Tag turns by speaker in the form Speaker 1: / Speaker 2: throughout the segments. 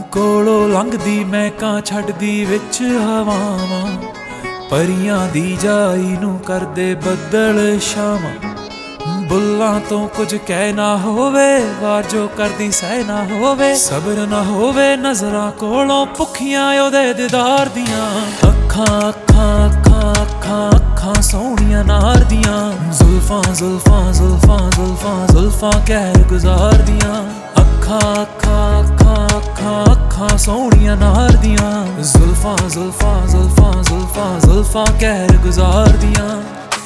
Speaker 1: ਕੋਲੋਂ ਲੰਘਦੀ ਮਹਿਕਾਂ ਛੱਡਦੀ ਵਿੱਚ ਹਵਾਵਾਂ, ਪਰੀਆਂ ਦੀ ਜਾਈ ਨੂੰ ਕਰਦੇ ਬੱਦਲ ਛਾਵਾਂ। ਬੁੱਲਾਂ ਤੋਂ ਕੁਝ ਕਹਿ ਨਾ ਹੋਵੇ, ਵਾਰ ਜੋ ਕਰਦੀ ਸਹਿ ਨਾ ਹੋਵੇ, ਸਬਰ ਨਾ ਹੋਵੇ ਨਜ਼ਰਾਂ ਕੋਲੋਂ ਭੁੱਖੀਆਂ ਉਹਦੇ ਦੀਦਾਰ ਦੀਆਂ। ਅੱਖਾਂ ਅੱਖਾਂ ਅੱਖਾਂ ਅੱਖਾਂ ਅੱਖਾਂ ਸੋਹਣੀਆਂ ਨਾਰ ਦੀਆਂ, ਜ਼ੁਲਫਾਂ ਜ਼ੁਲਫਾਂ ਜ਼ੁਲਫਾਂ ਜ਼ੁਲਫਾਂ ਜ਼ੁਲਫਾਂ ਕਹਿਰ ਗੁਜ਼ਾਰਦੀਆਂ। ਅੱਖਾਂ ਅੱਖਾਂ ਅੱਖਾਂ ਅੱਖਾਂ ਅੱਖਾਂ ਸੋਹਣੀਆਂ ਨਾਰ ਦੀਆਂ, ਜ਼ੁਲਫਾਂ ਜ਼ੁਲਫਾਂ ਜ਼ੁਲਫਾਂ ਜ਼ੁਲਫਾਂ ਜ਼ੁਲਫਾਂ ਕਹਿਰ ਗੁਜ਼ਾਰਦੀਆਂ।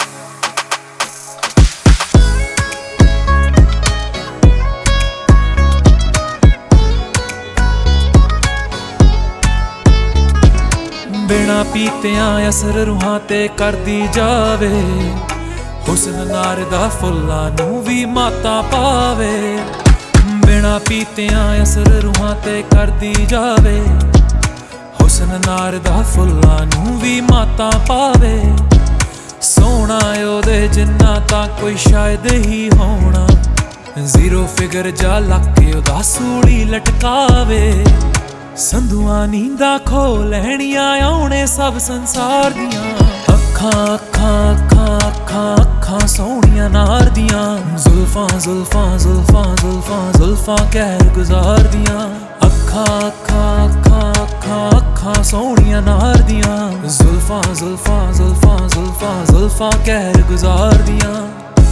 Speaker 1: ਬਿਨਾਂ ਪੀਤਿਆਂ ਅਸਰ ਰੂਹਾਂ ਤੇ ਕਰਦੀ ਜਾਵੇ, ਹੁਸਨ ਨਾਰ ਦਾ ਫੁੱਲਾਂ ਨੂੰ ਵੀ ਮਾਤਾ ਪਾਵੇ। ਬਿਨਾਂ ਪੀਤਿਆਂ ਅਸਰ ਰੂਹਾਂ ਤੇ ਕਰਦੀ ਜਾਵੇ, ਹੁਸਨ ਨਾਰ ਦਾ ਫੁੱਲਾਂ ਨੂੰ ਵੀ ਮਾਤਾ ਪਾਵੇ। ਸੋਹਣਾ ਉਹਦੇ ਜਿੰਨਾ ਤਾਂ ਕੋਈ ਸ਼ਾਇਦ ਹੀ ਹੋਣਾ, ਜ਼ੀਰੋ ਫਿਗਰ ਜਾ ਲੱਕ ਉਹਦਾ ਸੂਲੀ ਲਟਕਾਵੇ। ਸੰਧੂਆਂ ਨੀਂਦਾਂ ਖੋ ਲੈਣੀਆਂ ਆਉਣੇ ਸਭ ਸੰਸਾਰ ਦੀਆਂ। ਅੱਖਾਂ ਅੱਖਾਂ ਅੱਖਾਂ ਅੱਖਾਂ ਅੱਖਾਂ ਸੋਹਣੀਆਂ ਨਾਰ ਦੀਆਂ, ਜ਼ੁਲਫਾਂ ਜ਼ੁਲਫਾਂ ਜ਼ੁਲਫਾਂ ਜ਼ੁਲਫਾਂ ਜ਼ੁਲਫਾਂ ਕਹਿਰ ਗੁਜ਼ਾਰਦੀਆਂ। ਅੱਖਾਂ ਅੱਖਾਂ ਅੱਖਾਂ ਅੱਖਾਂ ਅੱਖਾਂ ਸੋਹਣੀਆਂ ਨਾਰ ਦੀਆਂ, ਜ਼ੁਲਫਾਂ ਜ਼ੁਲਫਾਂ ਜ਼ੁਲਫਾਂ ਜ਼ੁਲਫਾਂ ਜ਼ੁਲਫਾਂ ਕਹਿਰ ਗੁਜ਼ਾਰਦੀਆਂ।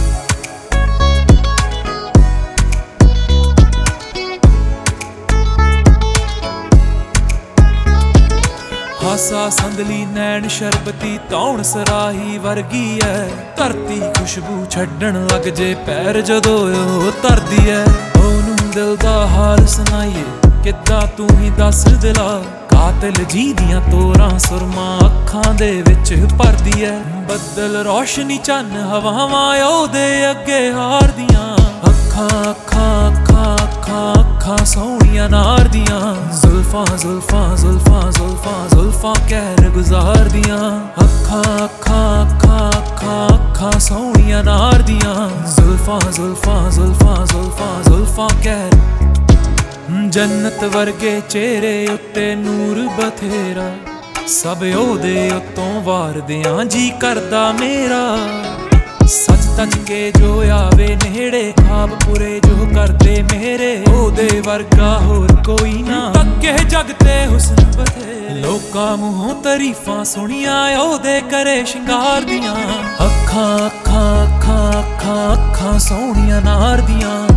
Speaker 1: ਹਾਸਾ ਸੰਦਲੀ ਨੈਣ ਸ਼ਰਬਤੀ ਧੌਣ ਸਰਾਹੀ ਵਰਗੀ ਐ, ਧਰਤੀ ਖੁਸ਼ਬੂ ਛੱਡਣ ਲੱਗ ਜੇ ਪੈਰ ਜਦੋਂ ਉਹ ਧਰਦੀ ਐ। ਉਹਨੂੰ ਦਿਲ ਦਾ ਹਾਲ ਸੁਣਾਈਏ ਕਿੱਦਾਂ ਤੂੰ ਹੀ ਦੱਸ ਦਿਲਾ, ਕਾਤਲ ਜੀ ਦੀਆਂ ਤੋਰਾਂ ਸੁਰਮਾ ਅੱਖਾਂ ਦੇ ਵਿੱਚ ਭਰਦੀ ਐ। ਬੱਦਲ ਰੌਸ਼ਨੀ ਚੰਨ ਹਵਾਵਾਂ ਉਹਦੇ ਅੱਗੇ ਹਾਰਦੀਆਂ। ਅੱਖਾਂ ਅੱਖਾਂ ਅੱਖਾਂ ਅੱਖਾਂ ਅੱਖਾਂ ਸੋਹਣੀਆਂ ਨਾਰ ਦੀਆਂ, ਜ਼ੁਲਫਾਂ ਜ਼ੁਲਫਾਂ ਜ਼ੁਲਫਾਂ ਜ਼ੁਲਫਾਂ ਜ਼ੁਲਫਾਂ ਕਹਿਰ ਗੁਜ਼ਾਰਦੀਆਂ। ਅੱਖਾਂ ਅੱਖਾਂ ਅੱਖਾਂ ਅੱਖਾਂ ਅੱਖਾਂ ਸੋਹਣੀਆਂ ਨਾਰ ਦੀਆਂ, ਜ਼ੁਲਫਾਂ ਜ਼ੁਲਫਾਂ ਜ਼ੁਲਫਾਂ ਜ਼ੁਲਫਾਂ ਜ਼ੁਲਫਾਂ ਕਹਿਰ। ਜੰਨਤ ਵਰਗੇ ਚਿਹਰੇ ਉੱਤੇ ਨੂਰ ਬਥੇਰਾ, ਸਭ ਉਹਦੇ ਉੱਤੋਂ ਵਾਰਦਿਆਂ ਜੀ ਕਰਦਾ ਮੇਰਾ। ਸੱਚ ਤੱਕ ਕੇ ਜੋ ਆਵੇ ਨੇੜੇ, ਖਾਬ ਪੂਰੇ ਜੋ ਕਰਦੇ ਮੇਰੇ, ਉਹਦੇ ਵਰਗਾ ਹੋਰ ਕੋਈ ਨਾ ਤੱਕੇ ਜਗ ਤੇ ਹੁਸਨ ਬਥੇਰੇ। ਲੋਕਾਂ ਮੂੰਹੋਂ ਤਾਰੀਫਾਂ ਸੁਣੀਆਂ ਉਹਦੇ ਕਰੇ ਸ਼ਿੰਗਾਰ ਦੀਆਂ। ਅੱਖਾਂ ਅੱਖਾਂ ਅੱਖਾਂ ਅੱਖਾਂ ਅੱਖਾਂ ਸੋਹਣੀਆਂ ਨਾਰ ਦੀਆਂ,